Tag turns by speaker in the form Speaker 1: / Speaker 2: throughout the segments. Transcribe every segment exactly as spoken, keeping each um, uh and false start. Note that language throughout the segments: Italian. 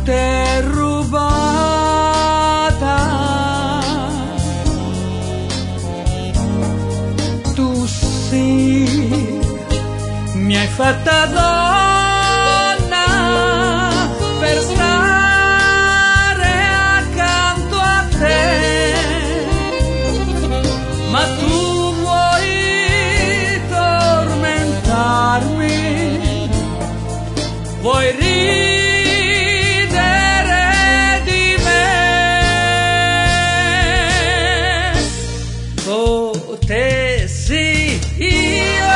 Speaker 1: notte rubata, tu sì, mi hai fatta donna per stare accanto a te, ma tu vuoi tormentarmi, vuoi ridere di me. Potessi io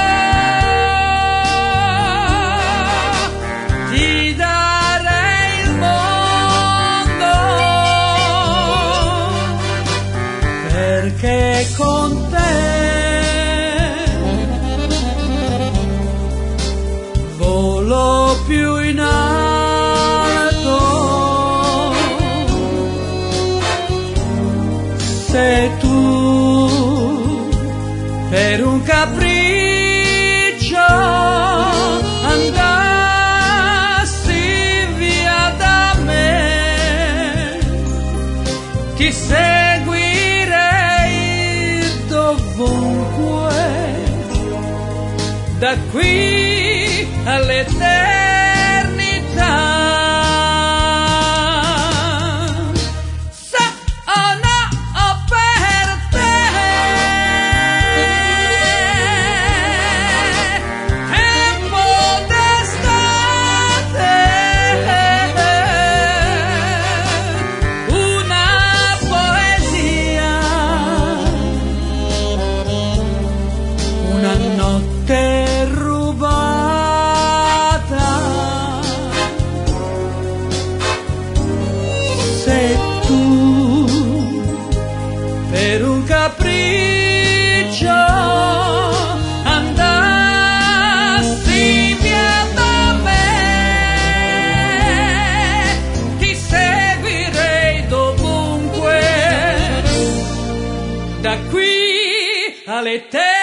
Speaker 1: ti darei il mondo, perché con te volo più in alto. Se tu per un capriccio andassi via da me, ti seguirei dovunque, da qui all'eternità. Sono per te tempo d'estate, una poesia, una notte rubata. Se tu per un capriccio andassi via da me, ti seguirei dovunque, da qui all'eternità.